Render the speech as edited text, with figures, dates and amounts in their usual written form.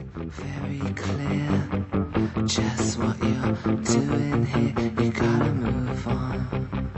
very clear just what you're doing here. You gotta move on.